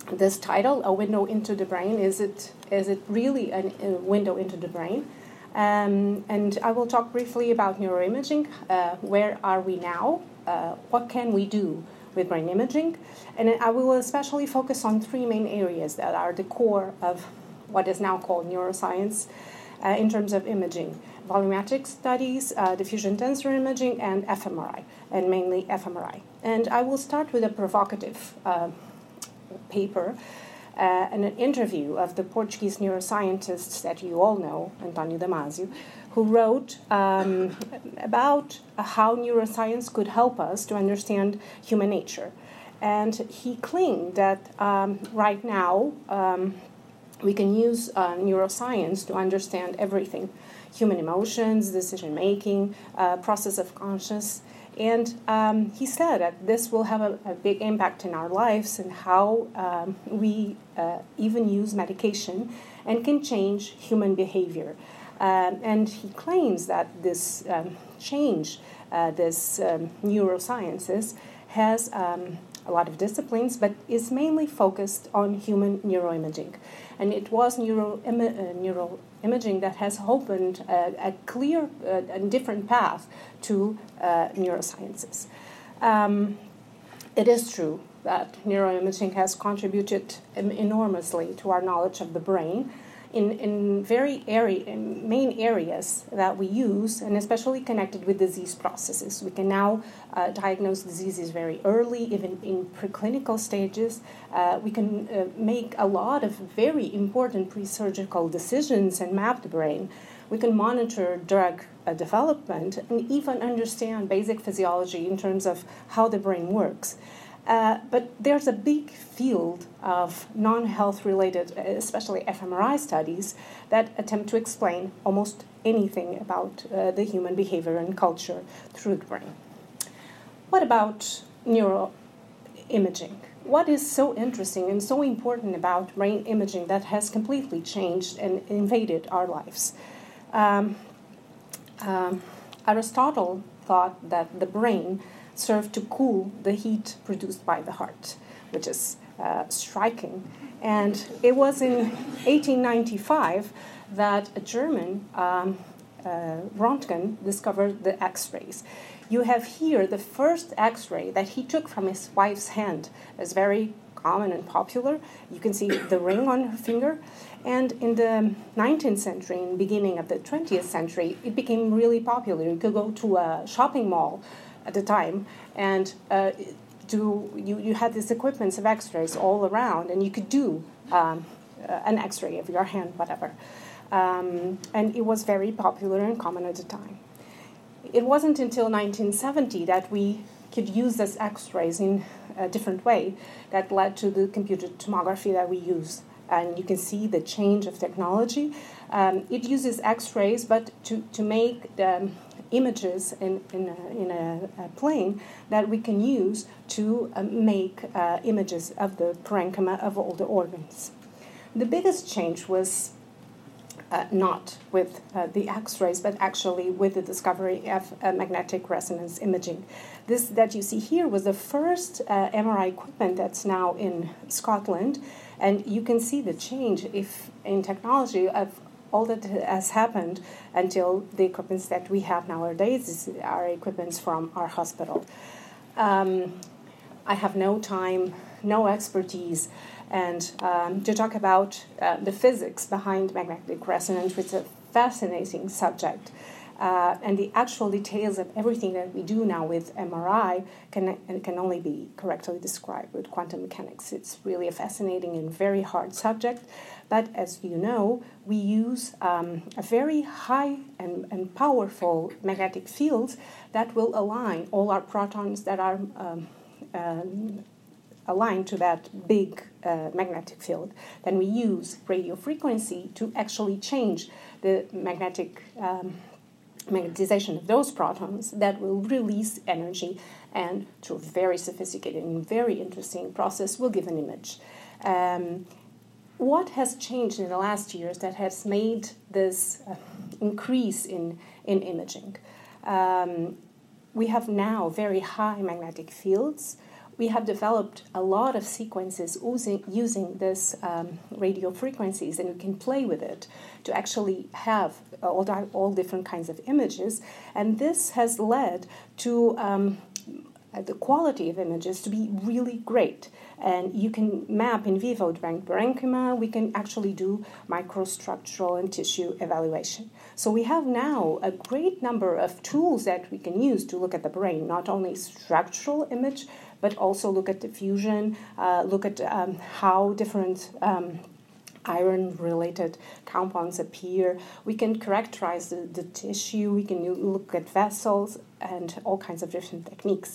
this title, A Window into the Brain. Is it really a window into the brain? And I will talk briefly about neuroimaging. Where are we now? What can we do with brain imaging? And I will especially focus on three main areas that are the core of what is now called neuroscience in terms of imaging: volumetric studies, diffusion tensor imaging, and fMRI, and mainly fMRI. And I will start with a provocative paper and an interview of the Portuguese neuroscientist that you all know, António Damasio, who wrote about how neuroscience could help us to understand human nature. And he claimed that right now we can use neuroscience to understand everything: human emotions, decision-making, process of consciousness. And he said that this will have a big impact in our lives and how we even use medication and can change human behavior. And he claims that this change, this neurosciences, has a lot of disciplines, but is mainly focused on human neuroimaging. And it was neuroimaging that has opened a clear and different path to neurosciences. It is true that neuroimaging has contributed enormously to our knowledge of the brain in main areas that we use, and especially connected with disease processes. We can now diagnose diseases very early, even in preclinical stages. We can make a lot of very important pre-surgical decisions and map the brain. We can monitor drug development and even understand basic physiology in terms of how the brain works. But there's a big field of non-health related, especially fMRI studies, that attempt to explain almost anything about the human behavior and culture through the brain. What about neuroimaging? What is so interesting and so important about brain imaging that has completely changed and invaded our lives? Aristotle thought that the brain served to cool the heat produced by the heart, which is striking. And it was in 1895 that a German, Röntgen, discovered the X-rays. You have here the first X-ray that he took from his wife's hand. It's very common and popular. You can see the ring on her finger. And in the 19th century and beginning of the 20th century, it became really popular. You could go to a shopping mall at the time, and you had these equipments of X-rays all around, and you could do an X-ray of your hand, whatever. And it was very popular and common at the time. It wasn't until 1970 that we could use these X-rays in a different way that led to the computed tomography that we use. And you can see the change of technology. It uses X-rays, but to make the images in a plane that we can use to make images of the parenchyma of all the organs. The biggest change was not with the X-rays, but actually with the discovery of magnetic resonance imaging. This that you see here was the first MRI equipment that's now in Scotland, and you can see the change in technology of all that has happened until the equipments that we have nowadays are equipments from our hospital. I have no time, no expertise, and to talk about the physics behind magnetic resonance, which is a fascinating subject. And the actual details of everything that we do now with MRI can only be correctly described with quantum mechanics. It's really a fascinating and very hard subject. But as you know, we use a very high and powerful magnetic field that will align all our protons that are aligned to that big magnetic field. Then we use radio frequency to actually change the magnetization of those protons that will release energy, and through a very sophisticated and very interesting process will give an image. What has changed in the last years that has made this increase in imaging? We have now very high magnetic fields. we have developed a lot of sequences using this radio frequencies, and we can play with it to actually have all different kinds of images. And this has led to the quality of images to be really great. And you can map in vivo during parenchyma. We can actually do microstructural and tissue evaluation. So we have now a great number of tools that we can use to look at the brain, not only structural image, but also look at diffusion, look at how different iron-related compounds appear. We can characterize the tissue. We can look at vessels and all kinds of different techniques.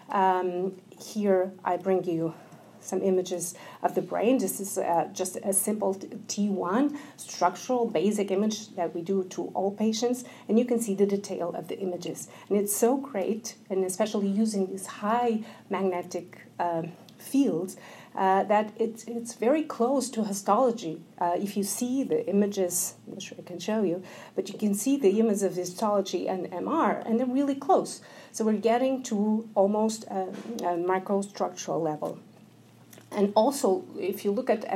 Here I bring you some images of the brain. This is just a simple T1 structural basic image that we do to all patients, and you can see the detail of the images. And it's so great, and especially using these high magnetic fields, that it's very close to histology. If you see the images, I'm not sure I can show you, but you can see the images of histology and MR, and they're really close. So we're getting to almost a microstructural level. And also, if you look at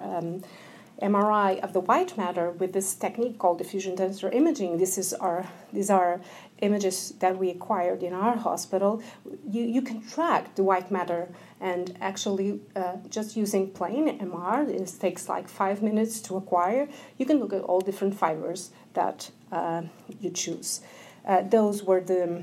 MRI of the white matter with this technique called diffusion tensor imaging, these are images that we acquired in our hospital. You can track the white matter, and actually just using plain MR, it takes like 5 minutes to acquire. You can look at all different fibers that you choose. Those were the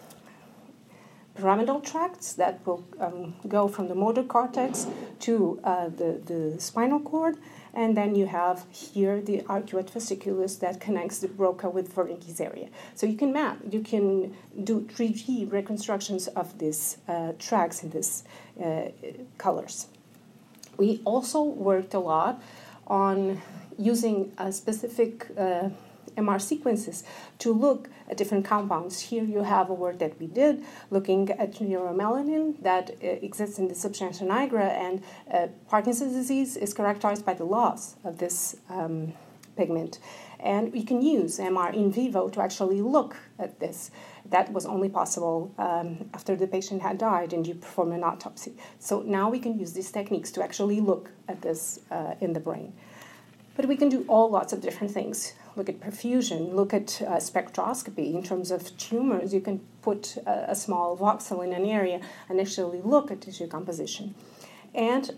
pyramidal tracts that will go from the motor cortex to the spinal cord, and then you have here the arcuate fasciculus that connects the Broca with Wernicke's area. So you can map, you can do 3D reconstructions of these tracts in these colors. We also worked a lot on using a specific MR sequences to look at different compounds. Here you have a work that we did looking at neuromelanin that exists in the substantia nigra, and Parkinson's disease is characterized by the loss of this pigment. And we can use MR in vivo to actually look at this. That was only possible after the patient had died and you perform an autopsy. So now we can use these techniques to actually look at this in the brain. But we can do lots of different things. Look at perfusion, look at spectroscopy. In terms of tumors, you can put a small voxel in an area and actually look at tissue composition. And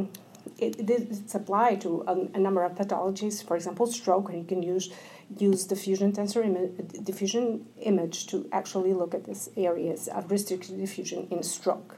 it's applied to a number of pathologies, for example, stroke, and you can use diffusion tensor diffusion image to actually look at these areas of restricted diffusion in stroke.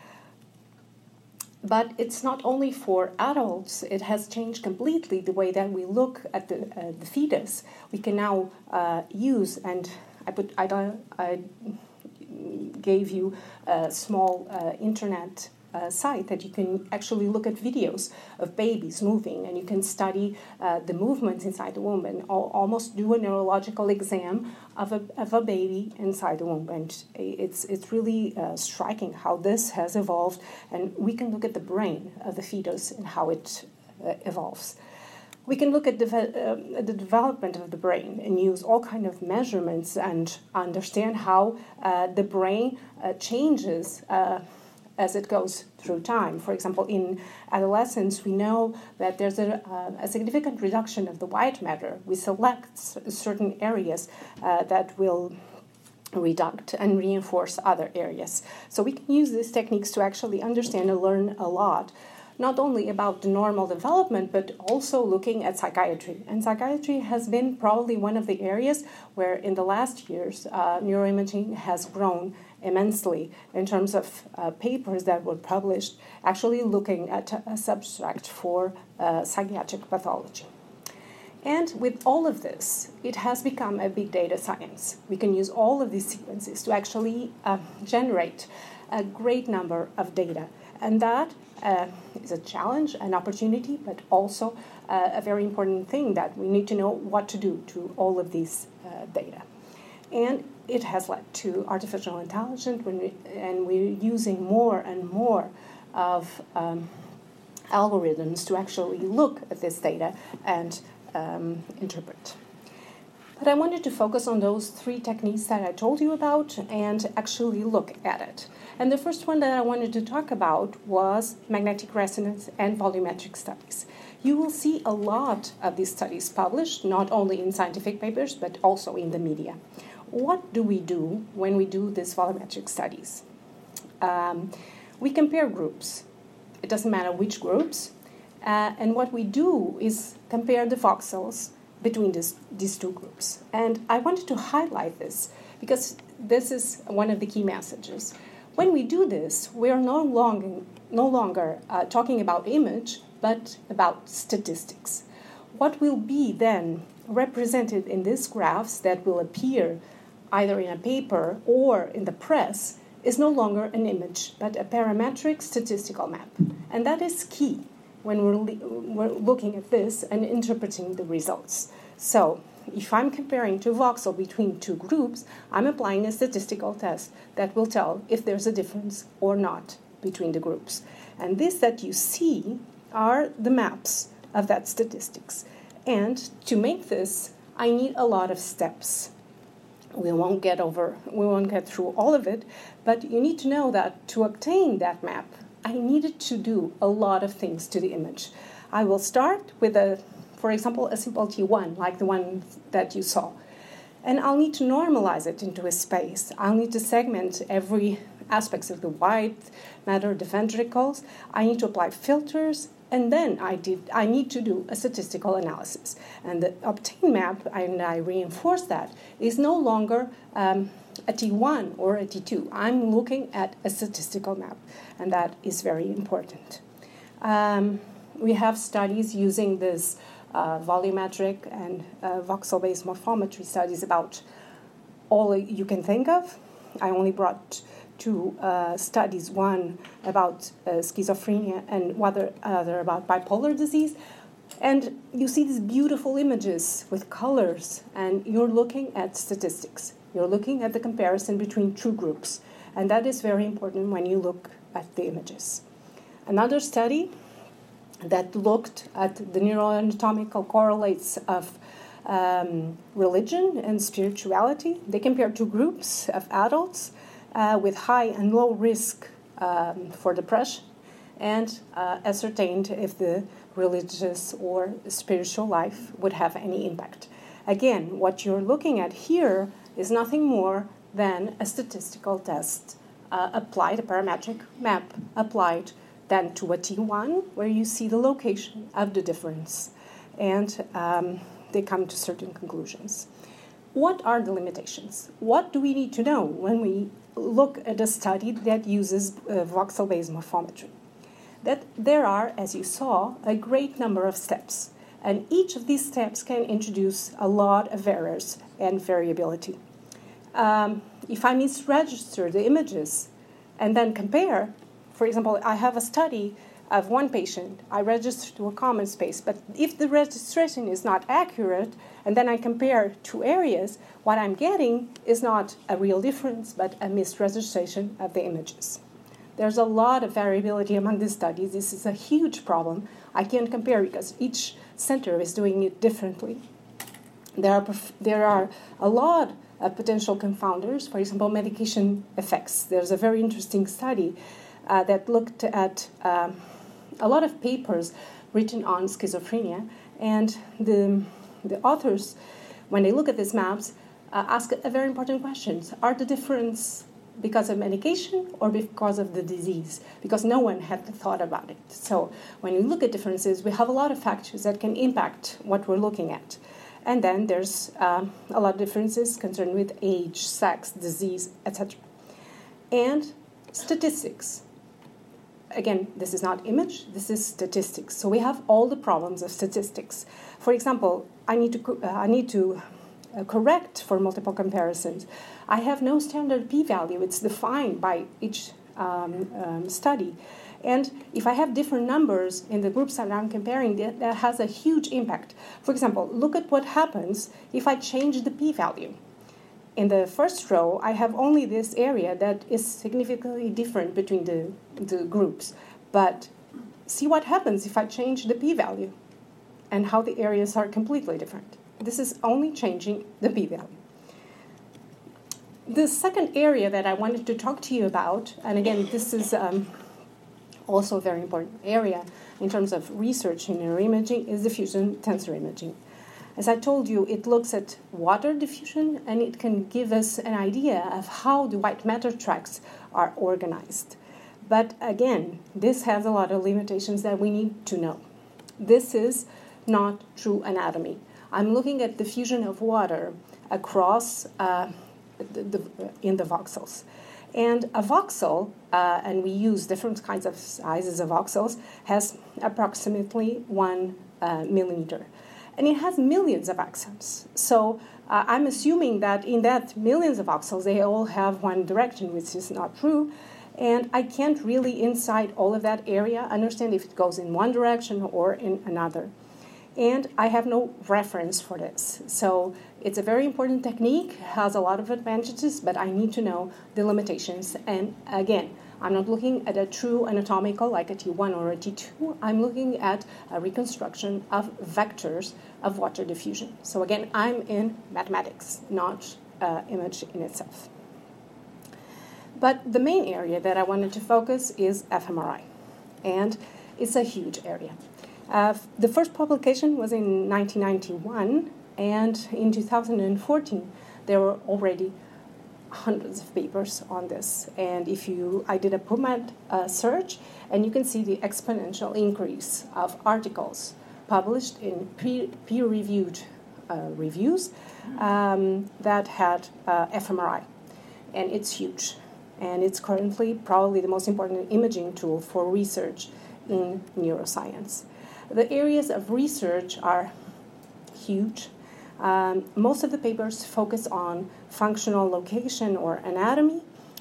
But it's not only for adults. It has changed completely the way that we look at the fetus. We can now use, and I gave you a small internet site that you can actually look at videos of babies moving, and you can study the movements inside the womb and almost do a neurological exam of a baby inside the womb. And it's really striking how this has evolved, and we can look at the brain of the fetus and how it evolves. We can look at the development of the brain and use all kinds of measurements and understand how the brain changes as it goes through time. For example, in adolescence, we know that there's a significant reduction of the white matter. We select certain areas that will reduct and reinforce other areas. So we can use these techniques to actually understand and learn a lot, not only about the normal development, but also looking at psychiatry. And psychiatry has been probably one of the areas where in the last years neuroimaging has grown immensely in terms of papers that were published actually looking at a substract for psychiatric pathology. And with all of this, it has become a big data science. We can use all of these sequences to actually generate a great number of data. And that is a challenge, an opportunity, but also a very important thing that we need to know what to do to all of these data. And it has led to artificial intelligence, and we're using more and more of algorithms to actually look at this data and interpret. But I wanted to focus on those 3 techniques that I told you about and actually look at it. And the first one that I wanted to talk about was magnetic resonance and volumetric studies. You will see a lot of these studies published, not only in scientific papers, but also in the media. What do we do when we do these volumetric studies? We compare groups. It doesn't matter which groups. And what we do is compare the voxels between these 2 groups. And I wanted to highlight this because this is one of the key messages. When we do this, we are no longer talking about image, but about statistics. What will be then represented in these graphs that will appear either in a paper or in the press is no longer an image, but a parametric statistical map. And that is key when we're looking at this and interpreting the results. So if I'm comparing 2 voxels between 2 groups, I'm applying a statistical test that will tell if there's a difference or not between the groups. And this that you see are the maps of that statistics. And to make this, I need a lot of steps. We won't get through all of it, but you need to know that to obtain that map, I needed to do a lot of things to the image. I will start with, for example, a simple T1, like the one that you saw. And I'll need to normalize it into a space. I'll need to segment every aspect of the white matter, the ventricles. I need to apply filters, and then I need to do a statistical analysis. And the obtained map, and I reinforce that, is no longer a T1 or a T2. I'm looking at a statistical map, and that is very important. We have studies using this volumetric and voxel-based morphometry studies about all you can think of. I only brought 2 studies, one about schizophrenia and other about bipolar disease. And you see these beautiful images with colors, and you're looking at statistics. You're looking at the comparison between 2 groups, and that is very important when you look at the images. Another study that looked at the neuroanatomical correlates of religion and spirituality. They compared 2 groups of adults with high and low risk for depression, and ascertained if the religious or spiritual life would have any impact. Again, what you're looking at here is nothing more than a statistical test applied, a parametric map applied then to a T1, where you see the location of the difference, and they come to certain conclusions. What are the limitations? What do we need to know when we look at a study that uses voxel-based morphometry? That there are, as you saw, a great number of steps, and each of these steps can introduce a lot of errors and variability. If I misregister the images and then compare, for example, I have a study of one patient, I register to a common space, but if the registration is not accurate, and then I compare 2 areas, what I'm getting is not a real difference, but a misregistration of the images. There's a lot of variability among these studies. This is a huge problem. I can't compare because each center is doing it differently. There are a lot of potential confounders, for example, medication effects. There's a very interesting study that looked at a lot of papers written on schizophrenia, and the authors, when they look at these maps, ask a very important question. Are the difference because of medication or because of the disease? Because no one had thought about it. So when we look at differences, we have a lot of factors that can impact what we're looking at. And then there's a lot of differences concerned with age, sex, disease, etc. And statistics. Again, this is not image, this is statistics. So we have all the problems of statistics. For example, I need to correct for multiple comparisons. I have no standard p-value. It's defined by each study. And if I have different numbers in the groups that I'm comparing, that has a huge impact. For example, look at what happens if I change the p-value. In the first row, I have only this area that is significantly different between the groups. But see what happens if I change the p-value and how the areas are completely different. This is only changing the p-value. The second area that I wanted to talk to you about, and again, this is also a very important area in terms of research in neuroimaging, is diffusion tensor imaging. As I told you, it looks at water diffusion, and it can give us an idea of how the white matter tracks are organized. But again, this has a lot of limitations that we need to know. This is not true anatomy. I'm looking at diffusion of water across in the voxels. And a voxel, and we use different kinds of sizes of voxels, has approximately 1 millimeter. And it has millions of axons. So I'm assuming that in that millions of voxels, they all have one direction, which is not true. And I can't really, inside all of that area, understand if it goes in one direction or in another. And I have no reference for this. So it's a very important technique, has a lot of advantages, but I need to know the limitations. And again, I'm not looking at a true anatomical like a T1 or a T2. I'm looking at a reconstruction of vectors of water diffusion. So again, I'm in mathematics, not image in itself. But the main area that I wanted to focus is fMRI. And it's a huge area. The first publication was in 1991, and in 2014, there were already hundreds of papers on this. And I did a PubMed search, and you can see the exponential increase of articles published in peer-reviewed reviews that had fMRI. And it's huge. And it's currently probably the most important imaging tool for research in neuroscience. The areas of research are huge. Most of the papers focus on functional location or anatomy,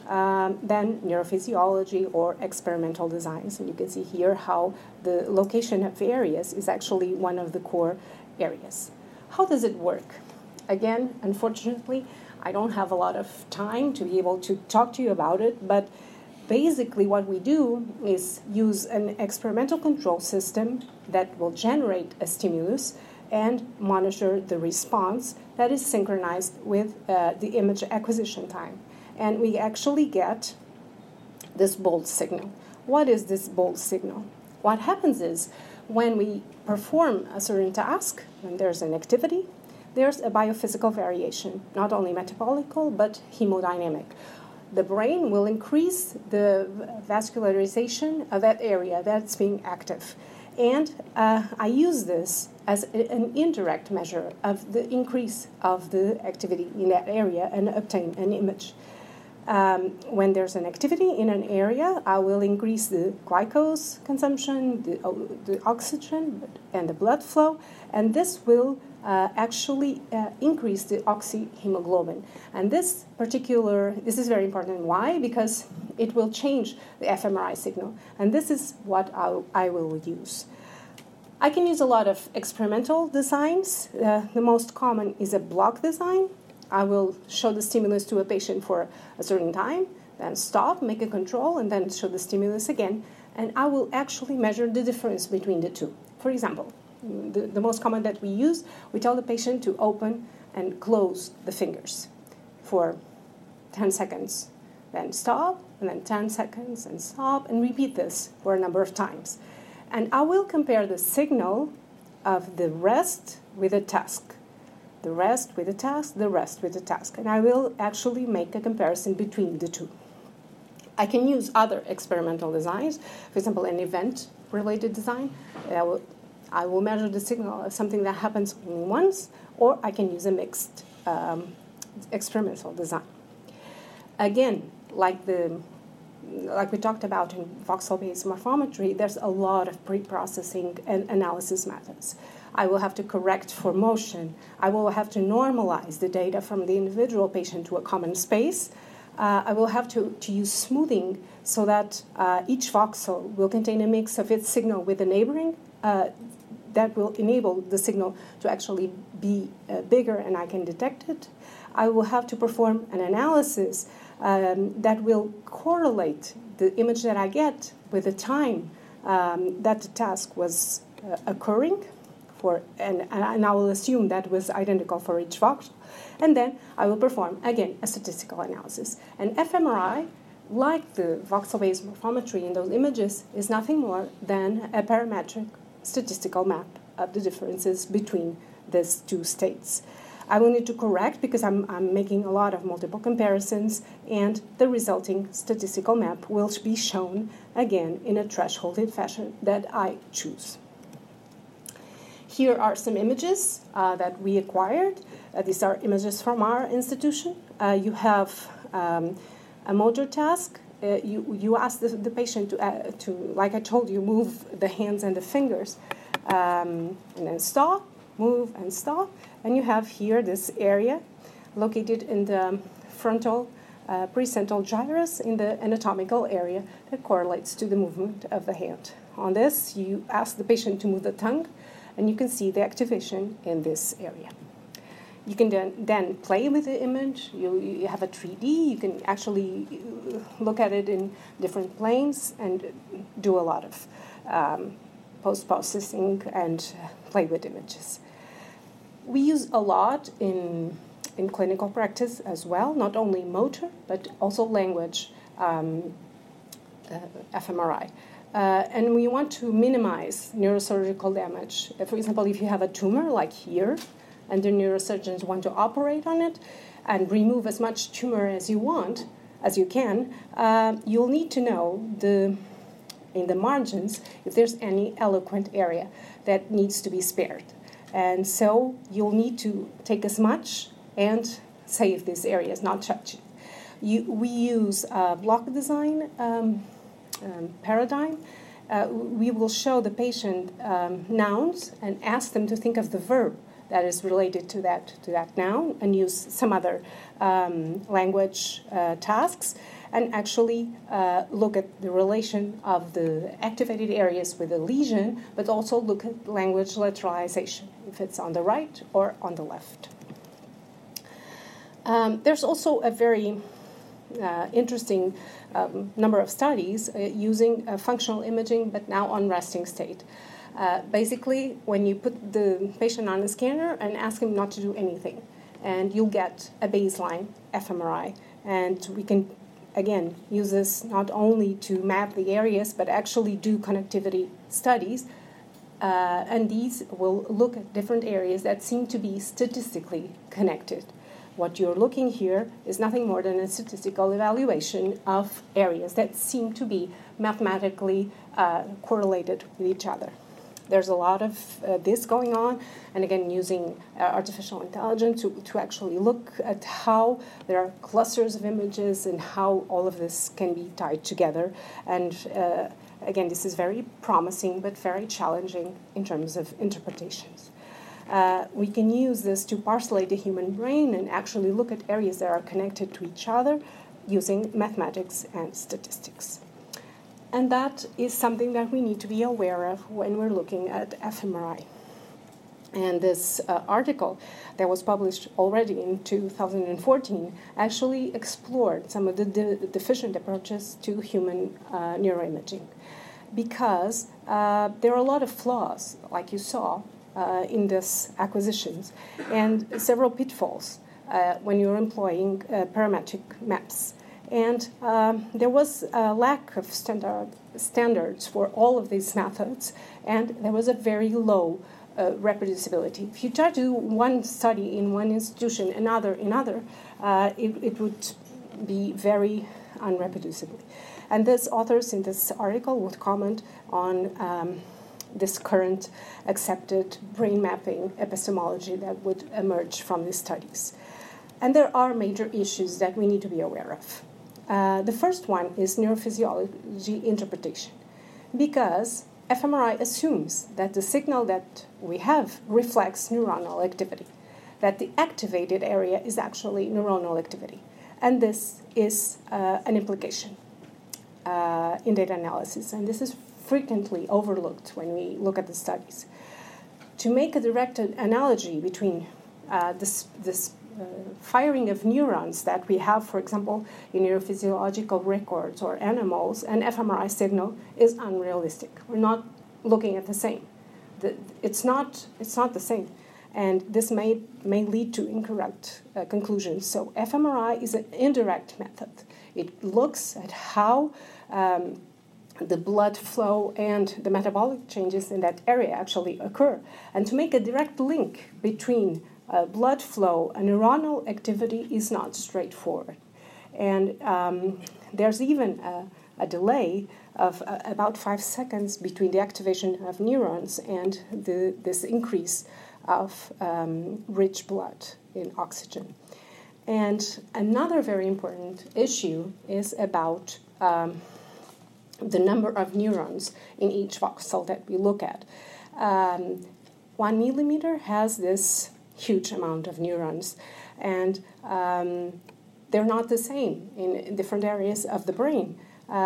then neurophysiology or experimental designs. And you can see here how the location of areas is actually one of the core areas. How does it work? Again, unfortunately, I don't have a lot of time to be able to talk to you about it, but basically what we do is use an experimental control system that will generate a stimulus and monitor the response that is synchronized with the image acquisition time. And we actually get this bold signal. What is this bold signal? What happens is when we perform a certain task, when there's an activity, there's a biophysical variation, not only metabolical, but hemodynamic. The brain will increase the vascularization of that area that's being active. And I use this as an indirect measure of the increase of the activity in that area and obtain an image. When there's an activity in an area, I will increase the glucose consumption, the oxygen, and the blood flow, and this will actually increase the oxyhemoglobin. And this is very important. Why? Because it will change the fMRI signal, and this is what I will use. I can use a lot of experimental designs. The most common is a block design. I will show the stimulus to a patient for a certain time, then stop, make a control, and then show the stimulus again. And I will actually measure the difference between the two. For example, the most common that we use, we tell the patient to open and close the fingers for 10 seconds, then stop, and then 10 seconds, and stop, and repeat this for a number of times. And I will compare the signal of the rest with a task. The rest with a task, the rest with a task. And I will actually make a comparison between the two. I can use other experimental designs, for example, an event-related design. I will measure the signal of something that happens only once, or I can use a mixed experimental design. Again, like we talked about in voxel-based morphometry, there's a lot of pre-processing and analysis methods. I will have to correct for motion. I will have to normalize the data from the individual patient to a common space. I will have to use smoothing so that each voxel will contain a mix of its signal with the neighboring that will enable the signal to actually be bigger and I can detect it. I will have to perform an analysis that will correlate the image that I get with the time that the task was occurring. and I will assume that was identical for each voxel. And then I will perform, again, a statistical analysis. And fMRI, like the voxel-based morphometry in those images, is nothing more than a parametric statistical map of the differences between these two states. I will need to correct because I'm making a lot of multiple comparisons, and the resulting statistical map will be shown again in a thresholded fashion that I choose. Here are some images that we acquired. These are images from our institution. You have a motor task. You ask the patient to, like I told you, move the hands and the fingers, and then stop, move, and stop. And you have here this area located in the frontal precentral gyrus in the anatomical area that correlates to the movement of the hand. On this, you ask the patient to move the tongue, and you can see the activation in this area. You can then play with the image. You have a 3D. You can actually look at it in different planes and do a lot of post-processing and play with images. We use a lot in clinical practice as well, not only motor, but also language fMRI. And we want to minimize neurosurgical damage. For example, if you have a tumor like here, and the neurosurgeons want to operate on it and remove as much tumor as you can, you'll need to know in the margins if there's any eloquent area that needs to be spared. And so you'll need to take as much and save these areas, not touch it. We use a block design paradigm. We will show the patient nouns and ask them to think of the verb that is related to that noun, and use some other language tasks, and actually look at the relation of the activated areas with the lesion, but also look at language lateralization, if it's on the right or on the left. There's also a very interesting number of studies using functional imaging, but now on resting state. Basically, when you put the patient on a scanner and ask him not to do anything, and you'll get a baseline fMRI. And we can, again, use this not only to map the areas, but actually do connectivity studies. And these will look at different areas that seem to be statistically connected. What you're looking here is nothing more than a statistical evaluation of areas that seem to be mathematically correlated with each other. There's a lot of this going on, and again, using artificial intelligence to actually look at how there are clusters of images and how all of this can be tied together. And again, this is very promising, but very challenging in terms of interpretations. We can use this to parcellate the human brain and actually look at areas that are connected to each other using mathematics and statistics. And that is something that we need to be aware of when we're looking at fMRI. And this article that was published already in 2014 actually explored some of the deficient approaches to human neuroimaging, because there are a lot of flaws, like you saw, in these acquisitions, and several pitfalls when you're employing parametric maps. And there was a lack of standards for all of these methods, and there was a very low reproducibility. If you try to do one study in one institution, another in other, it would be very unreproducible. And these authors in this article would comment on this current accepted brain mapping epistemology that would emerge from these studies. And there are major issues that we need to be aware of. The first one is neurophysiology interpretation, because fMRI assumes that the signal that we have reflects neuronal activity, that the activated area is actually neuronal activity. And this is an implication in data analysis, and this is frequently overlooked when we look at the studies. To make a direct analogy between this firing of neurons that we have, for example, in neurophysiological records or animals, and fMRI signal is unrealistic. We're not looking at the same. it's not the same. And this may lead to incorrect conclusions. So fMRI is an indirect method. It looks at how the blood flow and the metabolic changes in that area actually occur. And to make a direct link between blood flow and neuronal activity is not straightforward. And there's even a delay of about 5 seconds between the activation of neurons and this increase of rich blood in oxygen. And another very important issue is about the number of neurons in each voxel that we look at. 1 millimeter has this huge amount of neurons, and they're not the same in different areas of the brain.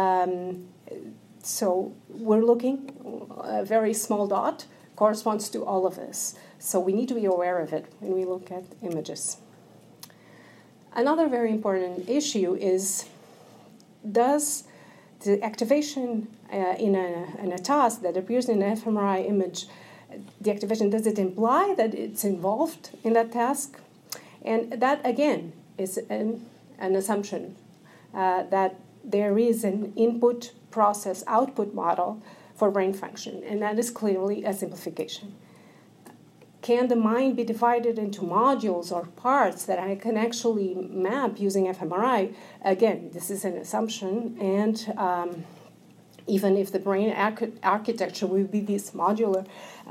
So we're looking, a very small dot corresponds to all of this. So we need to be aware of it when we look at images. Another very important issue is, does the activation in a task that appears in an fMRI image, the activation, does it imply that it's involved in that task? And that, again, is an assumption that there is an input-process-output model for brain function, and that is clearly a simplification. Can the mind be divided into modules or parts that I can actually map using fMRI? Again, this is an assumption, and even if the brain architecture will be this modular,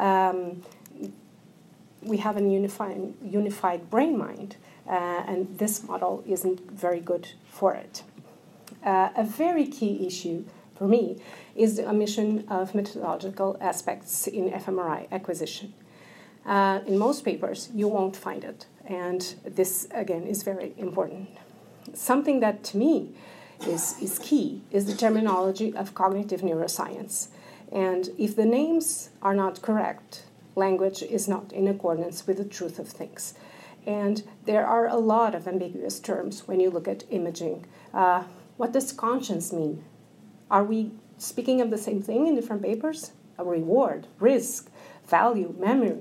we have a unified brain-mind, and this model isn't very good for it. A very key issue for me is the omission of methodological aspects in fMRI acquisition. In most papers, you won't find it, and this, again, is very important. Something that, to me, is key is the terminology of cognitive neuroscience. And if the names are not correct, language is not in accordance with the truth of things. And there are a lot of ambiguous terms when you look at imaging. What does conscience mean? Are we speaking of the same thing in different papers? A reward, risk, value, memory.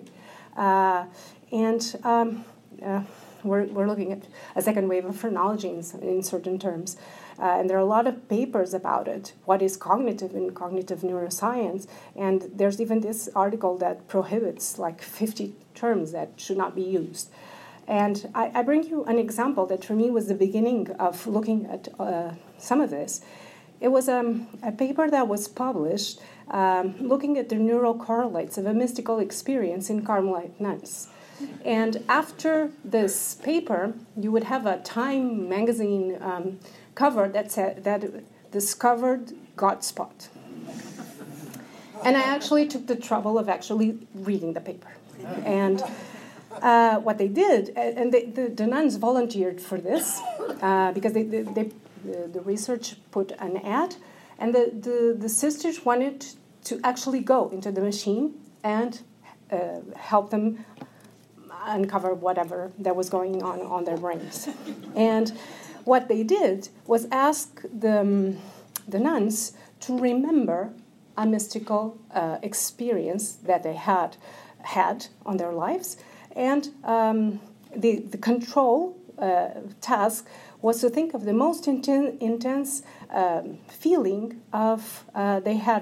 We're looking at a second wave of phrenology in certain terms. And there are a lot of papers about it. What is cognitive in cognitive neuroscience? And there's even this article that prohibits like 50 terms that should not be used. And I bring you an example that for me was the beginning of looking at some of this. It was a paper that was published looking at the neural correlates of a mystical experience in Carmelite nuns. And after this paper, you would have a Time magazine cover that said that discovered Godspot. And I actually took the trouble of actually reading the paper. And what they did, and the nuns volunteered for this because the research put an ad, and the sisters wanted to actually go into the machine and help them uncover whatever that was going on their brains. And what they did was ask the nuns to remember a mystical experience that they had on their lives, and the control task was to think of the most intense feeling of they had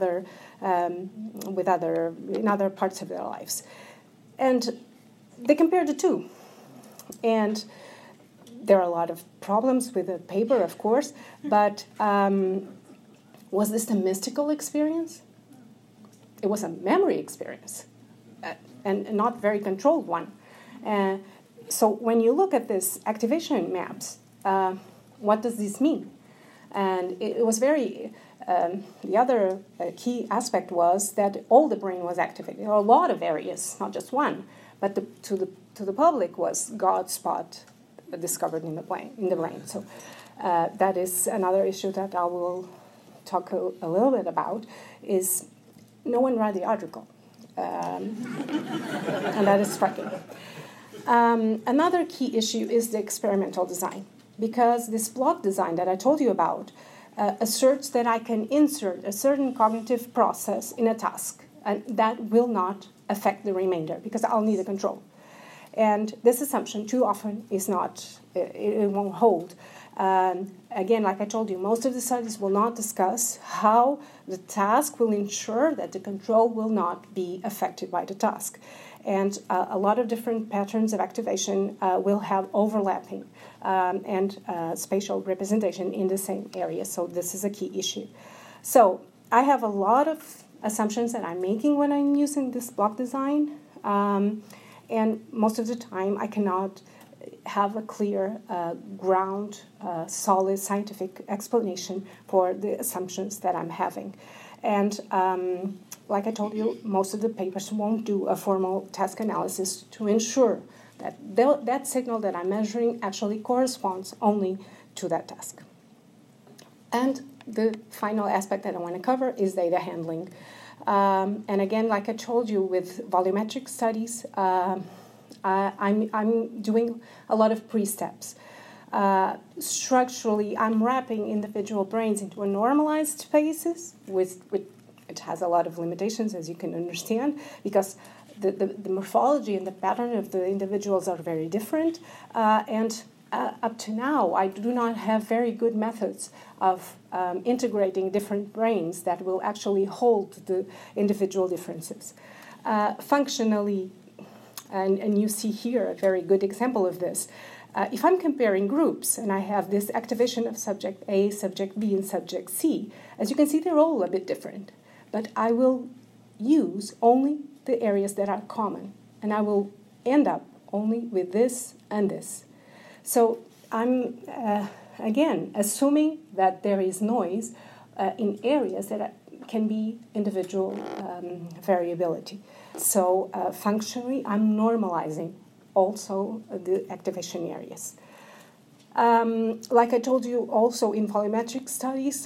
in other parts of their lives, and they compared the two. And there are a lot of problems with the paper, of course, but was this a mystical experience? It was a memory experience, and not a very controlled one. So when you look at this activation maps, what does this mean? And it was very, the other key aspect was that all the brain was activated. There are a lot of areas, not just one, but to the public was Godspot discovered in the brain. So that is another issue that I will talk a little bit about, is no one read the article. And that is striking. Another key issue is the experimental design, because this block design that I told you about asserts that I can insert a certain cognitive process in a task. and that will not affect the remainder because I'll need a control. And this assumption too often is not, it won't hold. Again, like I told you, most of the studies will not discuss how the task will ensure that the control will not be affected by the task. And a lot of different patterns of activation will have overlapping and spatial representation in the same area. So this is a key issue. So I have a lot of assumptions that I'm making when I'm using this block design. And most of the time, I cannot have a clear ground, solid scientific explanation for the assumptions that I'm having. And like I told you, most of the papers won't do a formal task analysis to ensure that that signal that I'm measuring actually corresponds only to that task. And the final aspect that I want to cover is data handling. And again, like I told you, with volumetric studies, I'm doing a lot of pre-steps. Structurally, I'm wrapping individual brains into a normalized spaces, with it has a lot of limitations, as you can understand, because the morphology and the pattern of the individuals are very different. And up to now, I do not have very good methods of integrating different brains that will actually hold the individual differences. Functionally, and you see here a very good example of this. If I'm comparing groups and I have this activation of subject A, subject B, and subject C, as you can see, they're all a bit different. But I will use only the areas that are common, and I will end up only with this and this. So I'm, again, assuming that there is noise in areas that can be individual variability. So functionally, I'm normalizing also the activation areas. Like I told you, also in volumetric studies,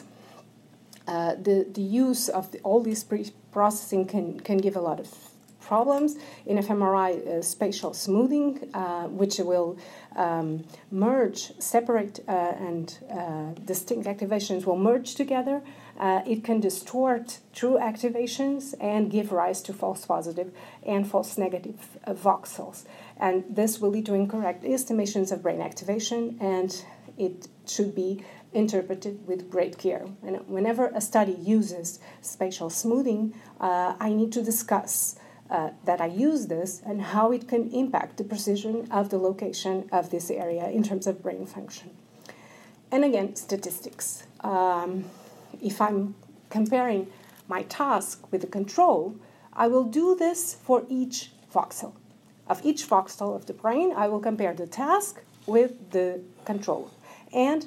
the use of all these pre-processing can give a lot of problems. In fMRI, spatial smoothing, which will merge, separate and distinct activations will merge together. It can distort true activations and give rise to false positive and false negative voxels. And this will lead to incorrect estimations of brain activation, and it should be interpreted with great care. And whenever a study uses spatial smoothing, I need to discuss that I use this and how it can impact the precision of the location of this area in terms of brain function. And again, statistics. If I'm comparing my task with the control, I will do this for each voxel. Of each voxel of the brain, I will compare the task with the control. And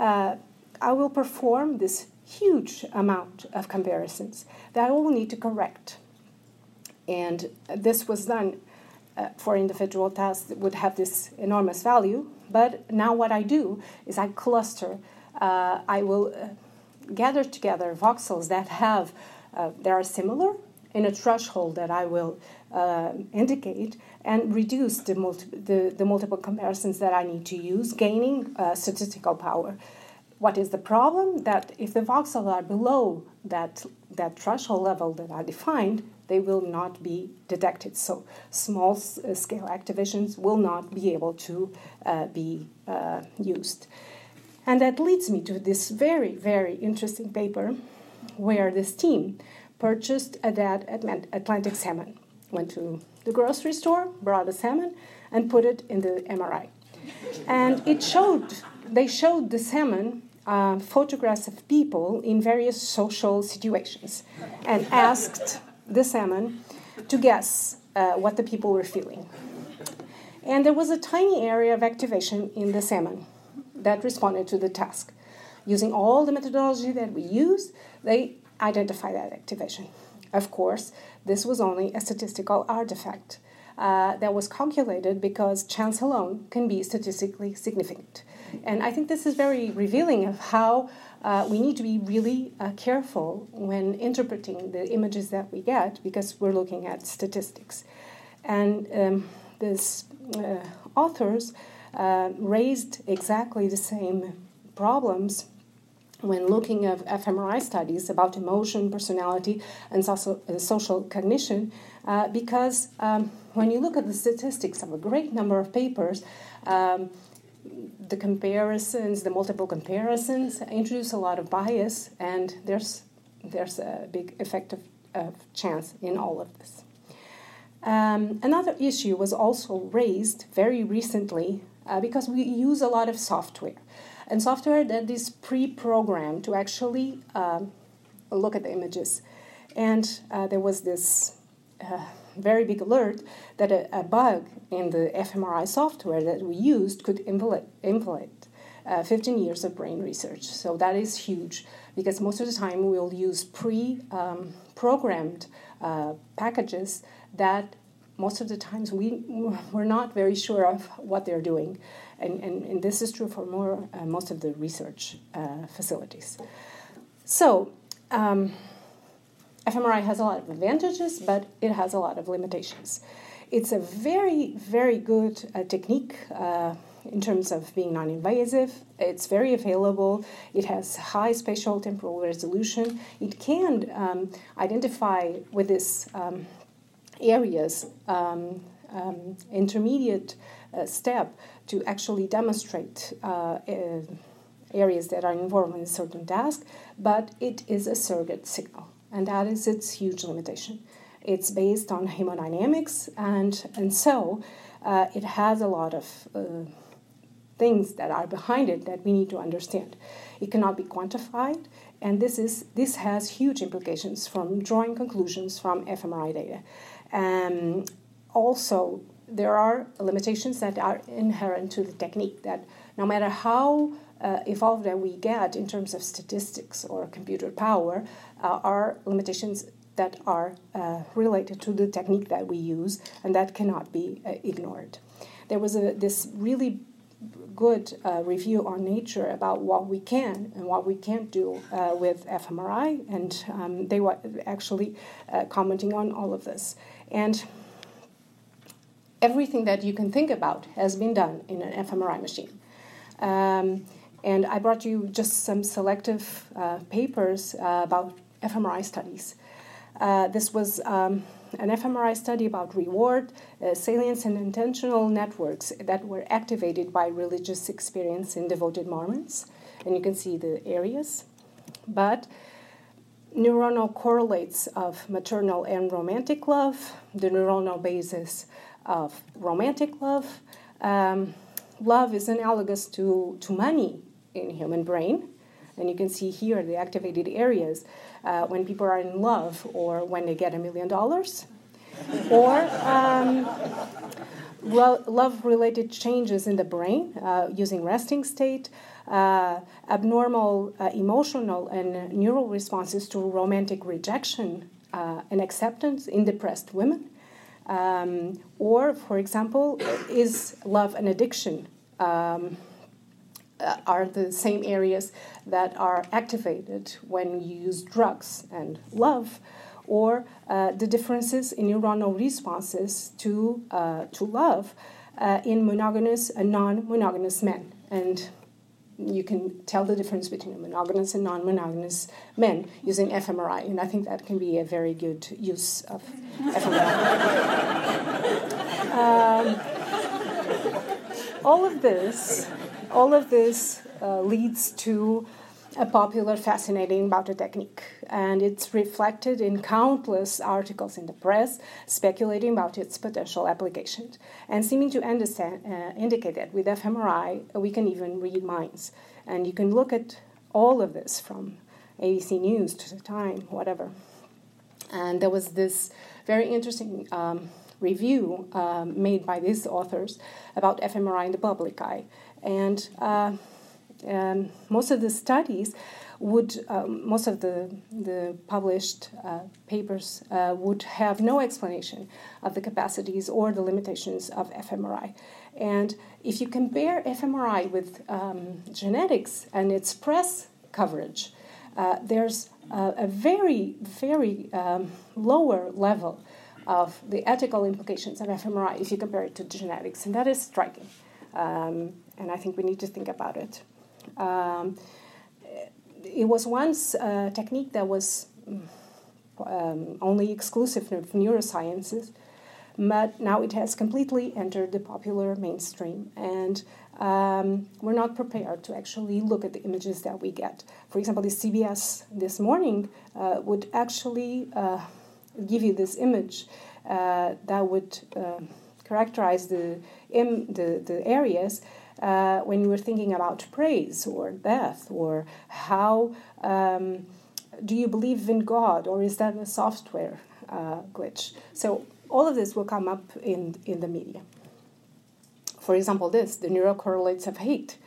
I will perform this huge amount of comparisons that I will need to correct. And this was done for individual tasks that would have this enormous value. But now what I do is I cluster. I will gather together voxels that have that are similar in a threshold that I will indicate, and reduce the multiple comparisons that I need to use, gaining statistical power. What is the problem? That if the voxels are below that threshold level that I defined, they will not be detected. So small scale activations will not be able to be used. And that leads me to this very, very interesting paper where this team purchased a dead Atlantic salmon, went to the grocery store, brought a salmon, and put it in the MRI. And they showed the salmon photographs of people in various social situations and asked the salmon to guess what the people were feeling. And there was a tiny area of activation in the salmon that responded to the task. Using all the methodology that we use, they identified that activation. Of course, this was only a statistical artifact that was calculated because chance alone can be statistically significant. And I think this is very revealing of how we need to be really careful when interpreting the images that we get, because we're looking at statistics. And these authors raised exactly the same problems when looking at fMRI studies about emotion, personality, and social cognition, because when you look at the statistics of a great number of papers, the comparisons, the multiple comparisons, introduce a lot of bias, and there's a big effect of chance in all of this. Another issue was also raised very recently because we use a lot of software. And software that is pre-programmed to actually look at the images. And there was this very big alert that a bug in the fMRI software that we used could invalidate 15 years of brain research. So that is huge, because most of the time we'll use pre-programmed packages that most of the times we're not very sure of what they're doing. And this is true for most of the research facilities. So fMRI has a lot of advantages, but it has a lot of limitations. It's a very, very good technique in terms of being non-invasive. It's very available. It has high spatial temporal resolution. It can identify with this areas, intermediate step to actually demonstrate areas that are involved in a certain task, but it is a surrogate signal, and that is its huge limitation. It's based on hemodynamics, and so it has a lot of things that are behind it that we need to understand. It cannot be quantified, and this has huge implications from drawing conclusions from fMRI data. Also, there are limitations that are inherent to the technique, that no matter how evolved that we get in terms of statistics or computer power, are limitations that are related to the technique that we use, and that cannot be ignored. There was this really good review on Nature about what we can and what we can't do with fMRI, and they were actually commenting on all of this. And everything that you can think about has been done in an fMRI machine. And I brought you just some selective papers about fMRI studies. This was an fMRI study about reward, salience, and intentional networks that were activated by religious experience in devoted Mormons. And you can see the areas. But neuronal correlates of maternal and romantic love, the neuronal basis of romantic love. Love is analogous to money in human brain. And you can see here the activated areas when people are in love, or when they get $1 million, or love-related changes in the brain using resting state, abnormal emotional and neural responses to romantic rejection and acceptance in depressed women, or, for example, is love an addiction? Are the same areas that are activated when you use drugs and love, or the differences in neuronal responses to love in monogamous and non-monogamous men. And you can tell the difference between monogamous and non-monogamous men using fMRI, and I think that can be a very good use of fMRI. All of this leads to a popular fascinating about the technique, and it's reflected in countless articles in the press speculating about its potential applications, and seeming to indicate that with fMRI we can even read minds. And you can look at all of this from ABC News to The Time, whatever. And there was this very interesting review made by these authors about fMRI in the public eye. And most of the studies most of the published papers would have no explanation of the capacities or the limitations of fMRI. And if you compare fMRI with genetics and its press coverage, there's a very, very lower level of the ethical implications of fMRI if you compare it to genetics, and that is striking. And I think we need to think about it. it was once a technique that was only exclusive of neurosciences, but now it has completely entered the popular mainstream, and we're not prepared to actually look at the images that we get. For example, the CBS this morning would actually give you this image that would characterize the areas when you were thinking about praise or death, or how do you believe in God, or is that a software glitch? So all of this will come up in the media. For example, the neurocorrelates of hate.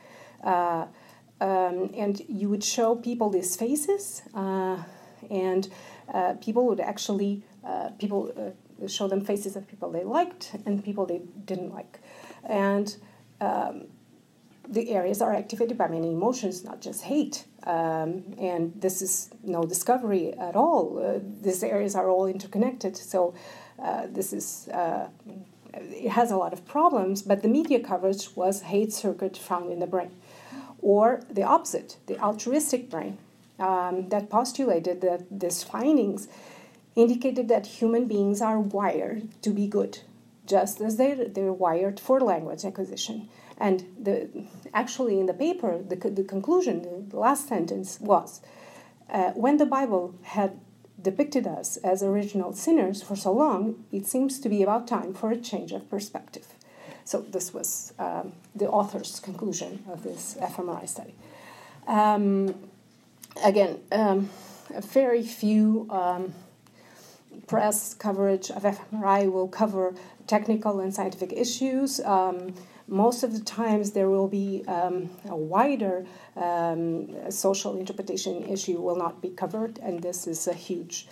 And you would show people these faces, and people would actually, show them faces of people they liked and people they didn't like. And the areas are activated by many emotions, not just hate. And this is no discovery at all. These areas are all interconnected. So this is, it has a lot of problems, but the media coverage was hate circuit found in the brain. Or the opposite, the altruistic brain, that postulated that these findings indicated that human beings are wired to be good, just as they're wired for language acquisition. And actually in the paper, the conclusion, the last sentence was, when the Bible had depicted us as original sinners for so long, it seems to be about time for a change of perspective. So this was the author's conclusion of this fMRI study. Very few press coverage of fMRI will cover technical and scientific issues. Most of the times there will be a wider social interpretation issue will not be covered, and this is a huge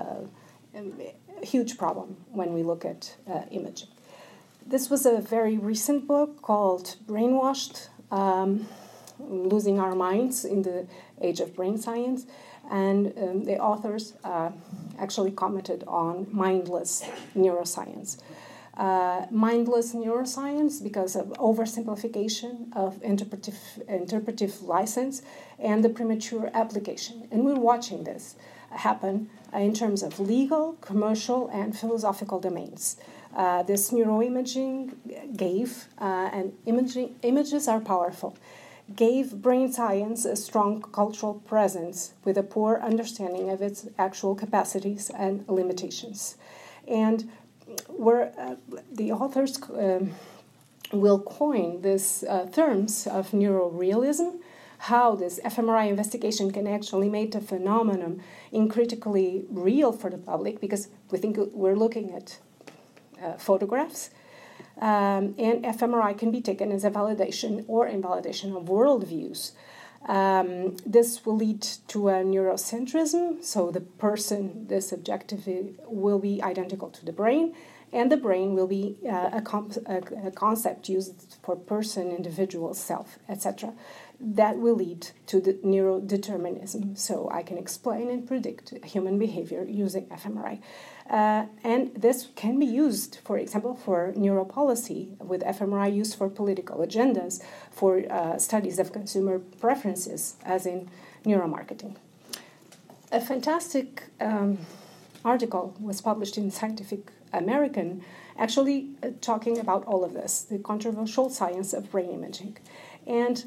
problem when we look at imaging. This was a very recent book called Brainwashed, Losing Our Minds in the Age of Brain Science, and the authors actually commented on mindless neuroscience. Mindless neuroscience because of oversimplification of interpretive license and the premature application. And we're watching this happen in terms of legal, commercial, and philosophical domains. This neuroimaging gave, and images are powerful, gave brain science a strong cultural presence with a poor understanding of its actual capacities and limitations. And where the authors will coin these terms of neurorealism, how this fMRI investigation can actually make a phenomenon critically real for the public, because we think we're looking at photographs, and fMRI can be taken as a validation or invalidation of worldviews. This will lead to a neurocentrism, so the person, the subjective, will be identical to the brain, and the brain will be a concept used for person, individual, self, etc. That will lead to the neurodeterminism, so I can explain and predict human behavior using fMRI. And this can be used, for example, for neuropolicy, with fMRI used for political agendas, for studies of consumer preferences, as in neuromarketing. A fantastic article was published in Scientific American, actually talking about all of this, the controversial science of brain imaging. And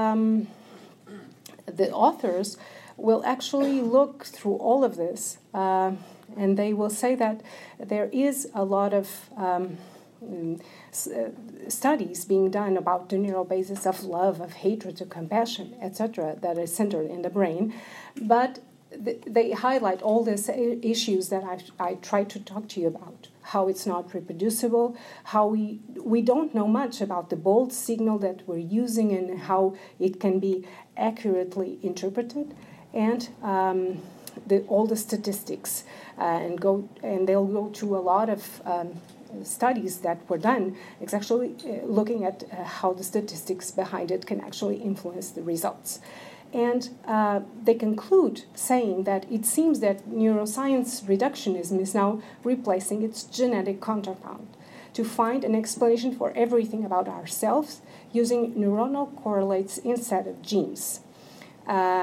the authors will actually look through all of this, and they will say that there is a lot of studies being done about the neural basis of love, of hatred, of compassion, etc., that is centered in the brain, but they highlight all these issues that I tried to talk to you about. How it's not reproducible, how we don't know much about the bold signal that we're using and how it can be accurately interpreted, and all the statistics, and they'll go through a lot of studies that were done. It's actually looking at how the statistics behind it can actually influence the results. And they conclude saying that it seems that neuroscience reductionism is now replacing its genetic counterpart to find an explanation for everything about ourselves using neuronal correlates instead of genes.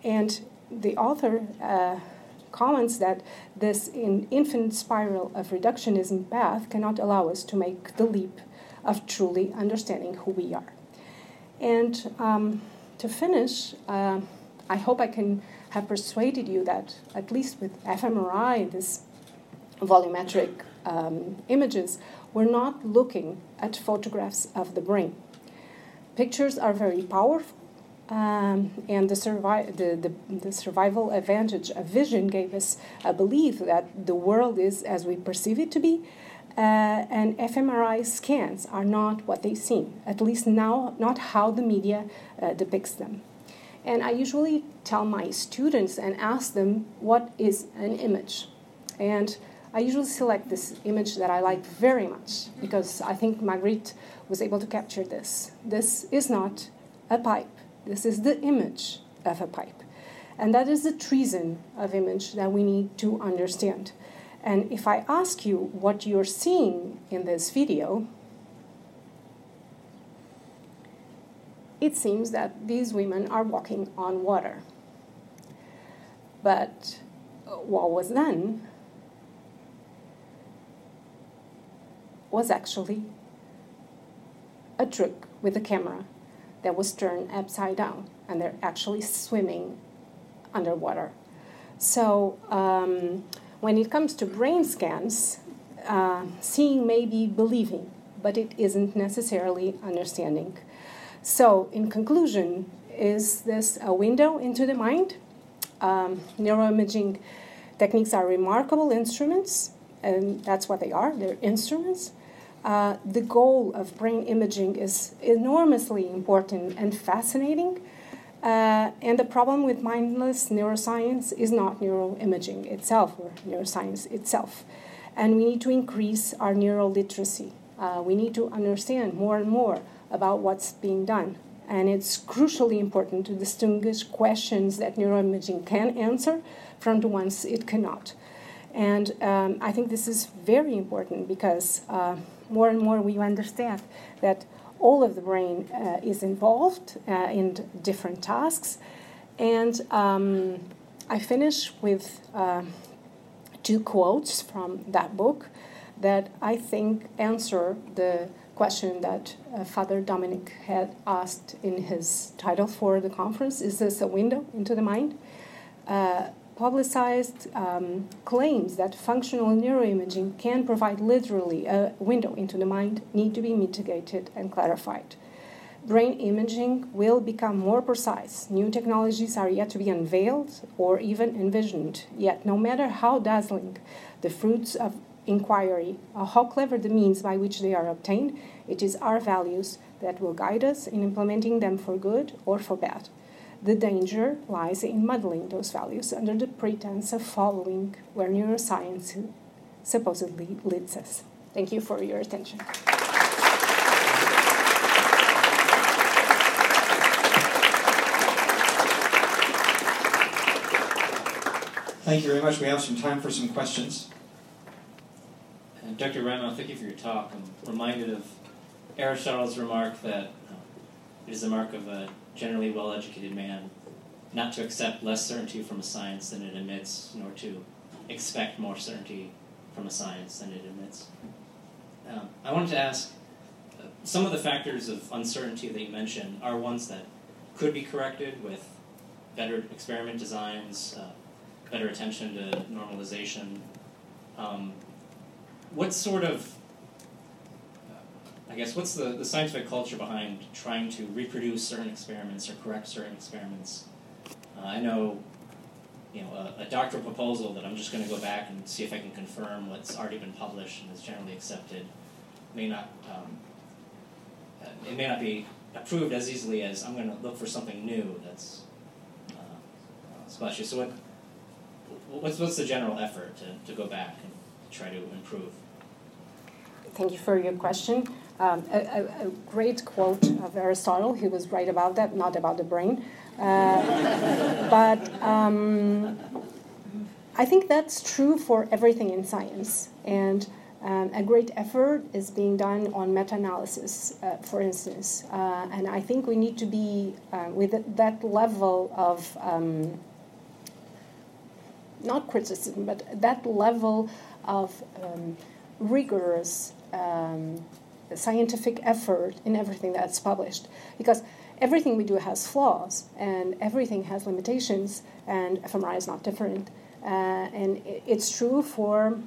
And the author comments that this infinite spiral of reductionism path cannot allow us to make the leap of truly understanding who we are. And to finish, I hope I can have persuaded you that, at least with fMRI, this volumetric images, we're not looking at photographs of the brain. Pictures are very powerful, and the survival advantage of vision gave us a belief that the world is as we perceive it to be, and fMRI scans are not what they seem, at least now, not how the media depicts them. And I usually tell my students and ask them, what is an image? And I usually select this image that I like very much, because I think Magritte was able to capture this. This is not a pipe. This is the image of a pipe. And that is the treason of image that we need to understand. And if I ask you what you're seeing in this video, it seems that these women are walking on water. But what was done was actually a trick with a camera that was turned upside down, and they're actually swimming underwater. So when it comes to brain scans, seeing may be believing, but it isn't necessarily understanding. So in conclusion, is this a window into the mind? Neuroimaging techniques are remarkable instruments, and that's what they are, they're instruments. The goal of brain imaging is enormously important and fascinating. And the problem with mindless neuroscience is not neuroimaging itself or neuroscience itself. And we need to increase our neural literacy. We need to understand more and more about what's being done. And it's crucially important to distinguish questions that neuroimaging can answer from the ones it cannot. And I think this is very important because more and more we understand that all of the brain is involved in different tasks. And I finish with two quotes from that book that I think answer the question that Father Dominic had asked in his title for the conference: is this a window into the mind? Publicized claims that functional neuroimaging can provide literally a window into the mind need to be mitigated and clarified. Brain imaging will become more precise. New technologies are yet to be unveiled or even envisioned. Yet, no matter how dazzling the fruits of inquiry, or how clever the means by which they are obtained, it is our values that will guide us in implementing them for good or for bad. The danger lies in muddling those values under the pretense of following where neuroscience supposedly leads us. Thank you for your attention. Thank you very much. We have some time for some questions. And Dr. Reinau, thank you for your talk. I'm reminded of Aristotle's remark that it is the mark of a generally well-educated man not to accept less certainty from a science than it admits, nor to expect more certainty from a science than it admits. I wanted to ask, some of the factors of uncertainty that you mentioned are ones that could be corrected with better experiment designs, better attention to normalization. What's sort of, what's the scientific culture behind trying to reproduce certain experiments or correct certain experiments? I know, a doctoral proposal that I'm just going to go back and see if I can confirm what's already been published and is generally accepted may not, it may not be approved as easily as I'm going to look for something new that's splashy. So what's the general effort to go back and try to improve? Thank you for your question. A great quote of Aristotle. He was right about that, not about the brain. But I think that's true for everything in science. And A great effort is being done on meta-analysis, for instance, and I think we need to be with that level of not criticism, but that level of rigorous scientific effort in everything that's published, because everything we do has flaws and everything has limitations, and fMRI is not different. And it's true for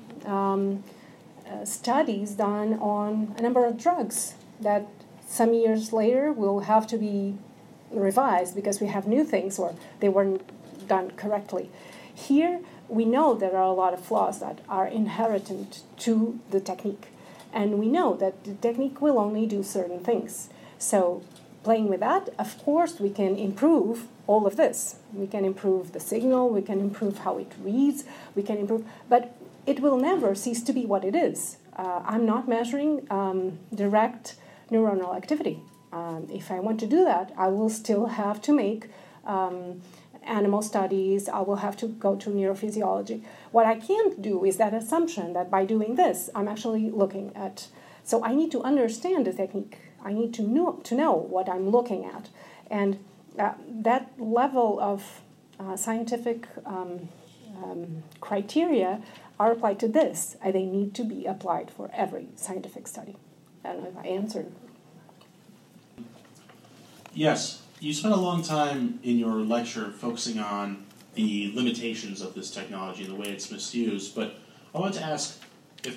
studies done on a number of drugs that some years later will have to be revised because we have new things or they weren't done correctly. Here, we know there are a lot of flaws that are inherent to the technique, and we know that the technique will only do certain things. So playing with that, of course, we can improve all of this. We can improve the signal, we can improve how it reads, we can improve, but it will never cease to be what it is. I'm not measuring direct neuronal activity. If I want to do that, I will still have to make animal studies, I will have to go to neurophysiology. What I can't do is that assumption that by doing this, I'm actually looking at. So I need to understand the technique. I need to know what I'm looking at. And that level of scientific criteria are applied to this, and they need to be applied for every scientific study. I don't know if I answered. Yes. You spent a long time in your lecture focusing on the limitations of this technology and the way it's misused, but I wanted to ask if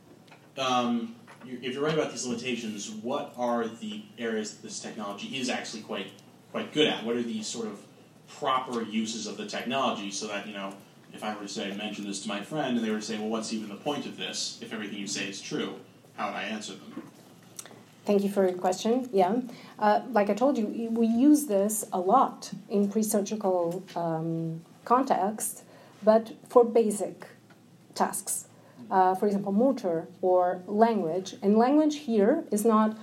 you're right about these limitations, what are the areas that this technology is actually quite good at? What are the sort of proper uses of the technology so that, if I were to say, mention this to my friend, and they were to say, well, what's even the point of this, if everything you say is true, how would I answer them? Thank you for your question. Yeah. Like I told you, we use this a lot in pre-surgical context, but for basic tasks. For example, motor or language. And language here is not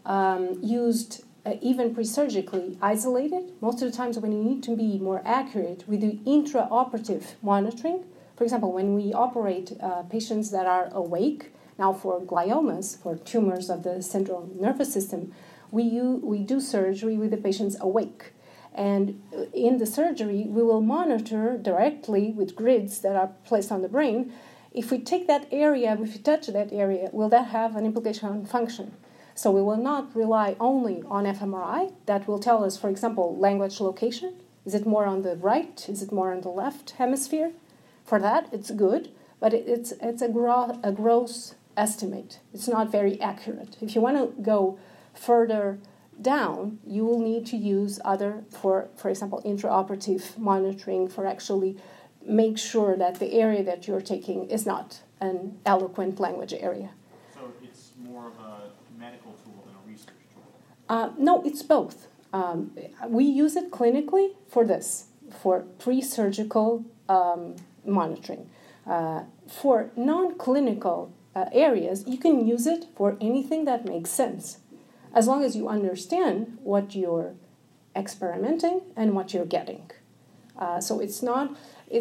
used even pre-surgically isolated. Most of the times when you need to be more accurate, we do intraoperative monitoring. For example, when we operate patients that are awake, now for gliomas, for tumors of the central nervous system, we do surgery with the patients awake. And in the surgery, we will monitor directly with grids that are placed on the brain. If we take that area, if we touch that area, will that have an implication on function? So we will not rely only on fMRI. That will tell us, for example, language location. Is it more on the right? Is it more on the left hemisphere? For that, it's good, but it's a gross estimate. It's not very accurate. If you want to go further down, you will need to use other, for example, intraoperative monitoring for actually make sure that the area that you're taking is not an eloquent language area. So it's more of a medical tool than a research tool? No, it's both. We use it clinically for this, for pre-surgical monitoring. For non-clinical areas, you can use it for anything that makes sense, as long as you understand what you're experimenting and what you're getting. So it's not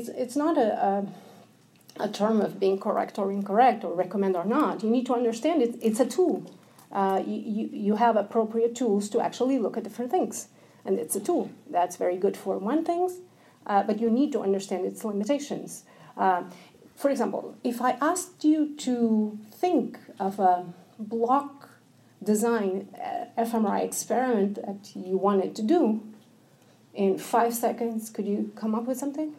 a term of being correct or incorrect or recommend or not. You need to understand it's a tool. You have appropriate tools to actually look at different things, and it's a tool that's very good for one thing, but you need to understand its limitations. For example, if I asked you to think of a block design fMRI experiment that you wanted to do, in 5 seconds, could you come up with something?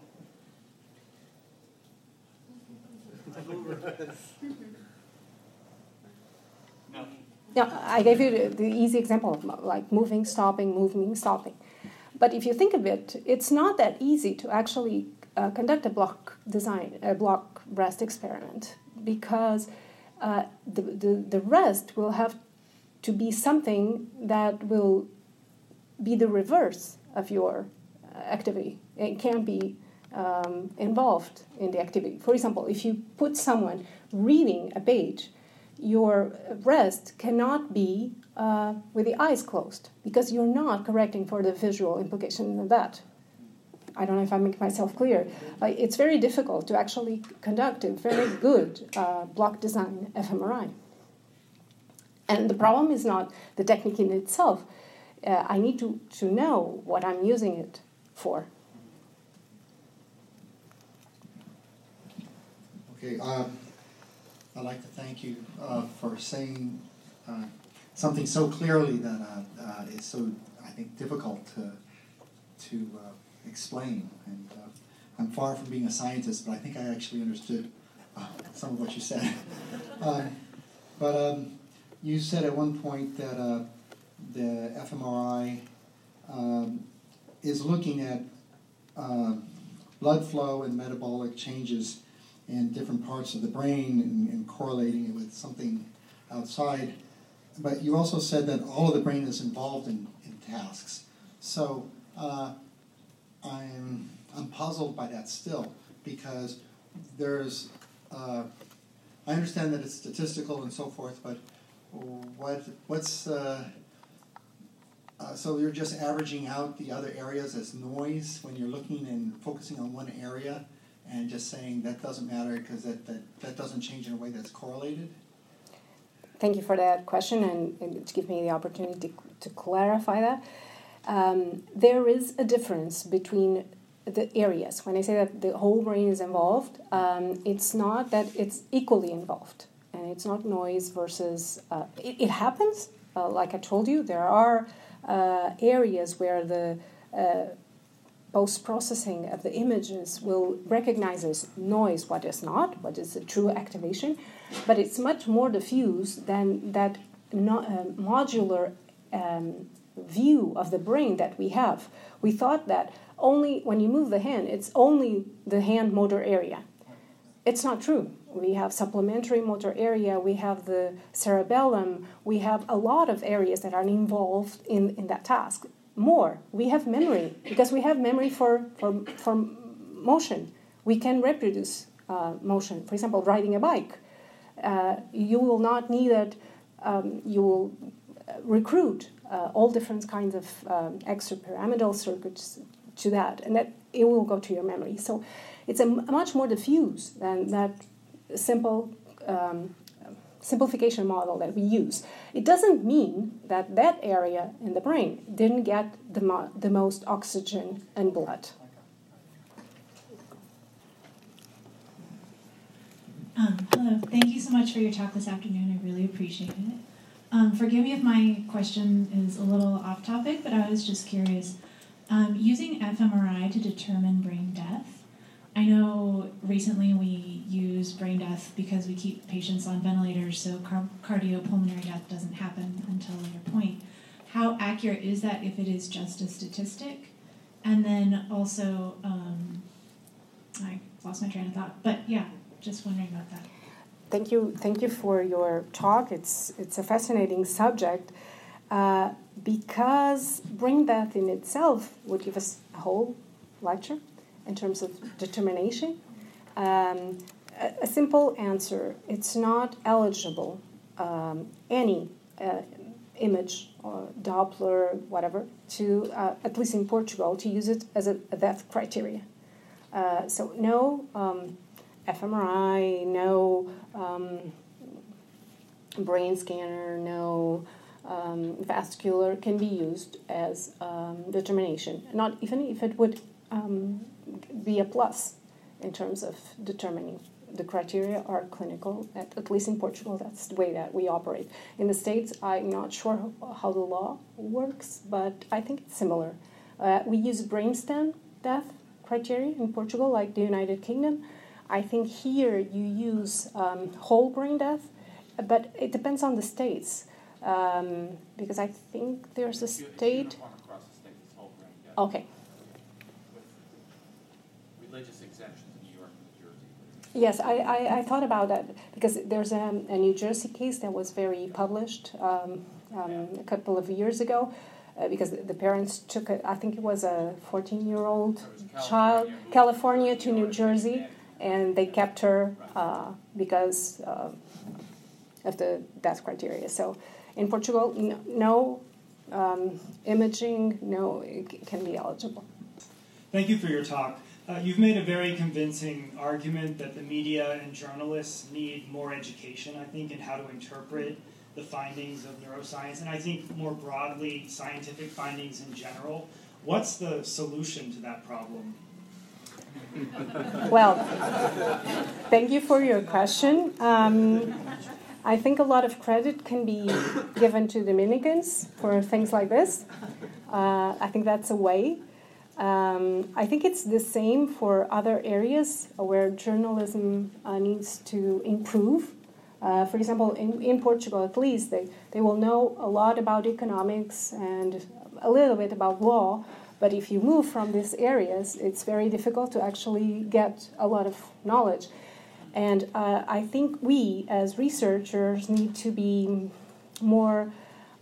No. Yeah, I gave you the easy example of like moving, stopping, moving, stopping. But if you think of it, it's not that easy to actually conduct a block rest experiment, because the rest will have to be something that will be the reverse of your activity. It can't be involved in the activity. For example, if you put someone reading a page, your rest cannot be with the eyes closed, because you're not correcting for the visual implication of that. I don't know if I make myself clear. It's very difficult to actually conduct a very good block design fMRI. And the problem is not the technique in itself. I need to know what I'm using it for. Okay, I'd like to thank you for saying something so clearly that is so, I think, difficult to explain. And I'm far from being a scientist, but I think I actually understood some of what you said. But you said at one point that the fMRI is looking at blood flow and metabolic changes in different parts of the brain and correlating it with something outside. But you also said that all of the brain is involved in tasks. So I'm puzzled by that still, because there's I understand that it's statistical and so forth, but what's so you're just averaging out the other areas as noise when you're looking and focusing on one area and just saying that doesn't matter because that doesn't change in a way that's correlated? Thank you for that question and to give me the opportunity to clarify that. There is a difference between the areas. When I say that the whole brain is involved, it's not that it's equally involved. And it's not noise versus... It happens, like I told you, there are areas where the post-processing of the images will recognize as noise what is not, what is a true activation, but it's much more diffuse than that modular view of the brain that we have. We thought that only when you move the hand, it's only the hand motor area. It's not true. We have supplementary motor area, we have the cerebellum, we have a lot of areas that are involved in that task. More, we have memory, because we have memory for motion. We can reproduce motion. For example, riding a bike. You will not need it, you will recruit all different kinds of extrapyramidal circuits to that, and that it will go to your memory. So it's a much more diffuse than that simple simplification model that we use. It doesn't mean that that area in the brain didn't get the most oxygen and blood. Hello, thank you so much for your talk this afternoon. I really appreciated it. Forgive me if my question is a little off topic, but I was just curious. Using fMRI to determine brain death, I know recently we use brain death because we keep patients on ventilators, so cardiopulmonary death doesn't happen until a later point. How accurate is that if it is just a statistic? And then also, I lost my train of thought, but yeah, just wondering about that. Thank you for your talk. It's a fascinating subject because brain death in itself would give us a whole lecture in terms of determination. A simple answer, it's not eligible, any image or Doppler, whatever, to, at least in Portugal, to use it as a death criteria. So no fMRI, no brain scanner, no vascular can be used as determination, not even if it would be a plus in terms of determining. The criteria are clinical, at least in Portugal, that's the way that we operate. In the States, I'm not sure how the law works, but I think it's similar. We use brainstem death criteria in Portugal, like the United Kingdom. I think here you use whole brain death, but it depends on the states, because I think there's a state... Across the state, it's whole brain death. Okay. Religious exemptions in New York and New Jersey. Yes, I thought about that because there's a New Jersey case that was very published a couple of years ago because the parents took, I think it was a 14-year-old child, California to New Jersey, and they kept her because of the death criteria. So in Portugal, no imaging, no, it can be eligible. Thank you for your talk. You've made a very convincing argument that the media and journalists need more education, I think, in how to interpret the findings of neuroscience, and I think more broadly, scientific findings in general. What's the solution to that problem? Well, thank you for your question. I think a lot of credit can be given to Dominicans for things like this. I think that's a way. I think it's the same for other areas where journalism needs to improve. For example, in Portugal at least, they will know a lot about economics and a little bit about law, but if you move from these areas, it's very difficult to actually get a lot of knowledge. And I think we, as researchers, need to be more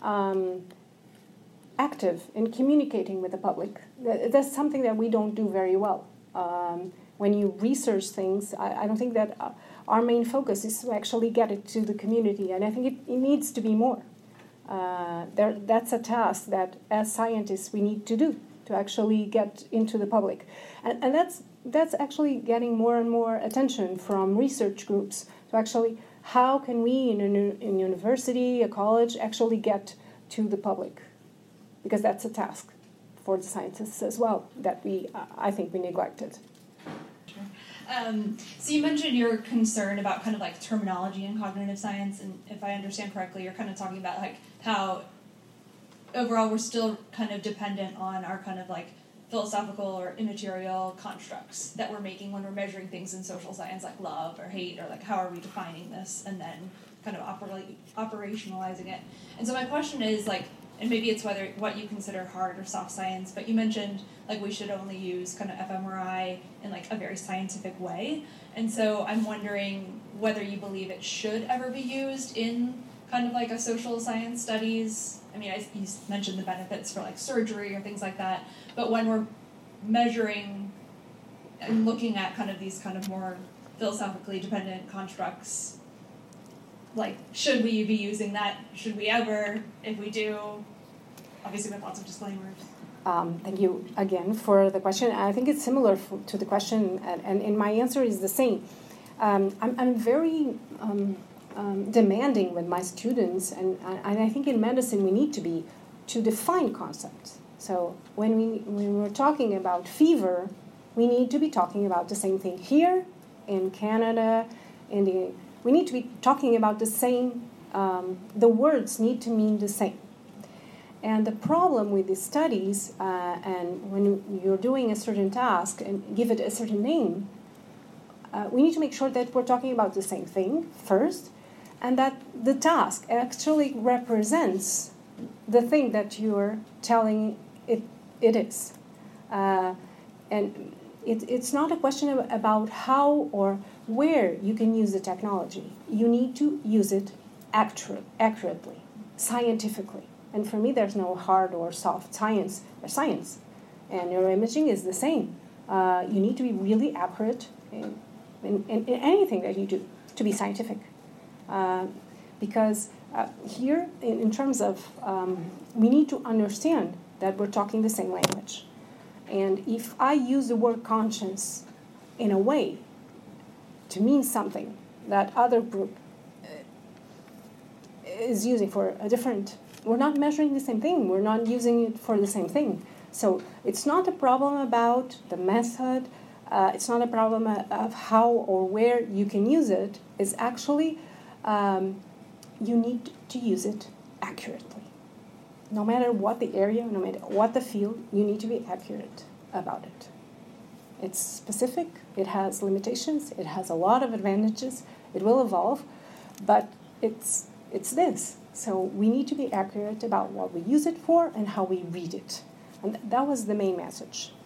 active in communicating with the public. That's something that we don't do very well. When you research things, I don't think that our main focus is to actually get it to the community, and I think it needs to be more. That's a task that, as scientists, we need to do, to actually get into the public. And that's actually getting more and more attention from research groups. So actually, how can we in a university, a college, actually get to the public? Because that's a task for the scientists as well that I think we neglected. So you mentioned your concern about kind of like terminology in cognitive science, and if I understand correctly, you're kind of talking about like how overall we're still kind of dependent on our kind of like philosophical or immaterial constructs that we're making when we're measuring things in social science like love or hate, or like how are we defining this and then kind of operationalizing it. And so my question is like, and maybe it's what you consider hard or soft science, but you mentioned like we should only use kind of fMRI in like a very scientific way. And so I'm wondering whether you believe it should ever be used in kind of like a social science studies. I mean, you mentioned the benefits for like surgery or things like that, but when we're measuring and looking at kind of these kind of more philosophically dependent constructs, like, should we be using that? Should we ever? If we do, obviously with lots of disclaimers. Thank you again for the question. I think it's similar to the question, and my answer is the same. I'm very demanding with my students, and I think in medicine we need to define concepts. So when we're talking about fever, we need to be talking about the same thing here in Canada, we need to be talking about the same, the words need to mean the same. And the problem with these studies, and when you're doing a certain task and give it a certain name, we need to make sure that we're talking about the same thing first, and that the task actually represents the thing that you're telling it is. And it's not a question about how or where you can use the technology. You need to use it accurately, scientifically. And for me, there's no hard or soft science. There's science. And neuroimaging is the same. You need to be really accurate in anything that you do to be scientific. Because here, in terms of, we need to understand that we're talking the same language. And if I use the word conscience in a way to mean something that other group is using for a different, we're not measuring the same thing. We're not using it for the same thing. So it's not a problem about the method. It's not a problem of how or where you can use it. It's actually, you need to use it accurately. No matter what the area, no matter what the field, you need to be accurate about it. It's specific, it has limitations, it has a lot of advantages, it will evolve, but it's this. So we need to be accurate about what we use it for and how we read it. And that was the main message.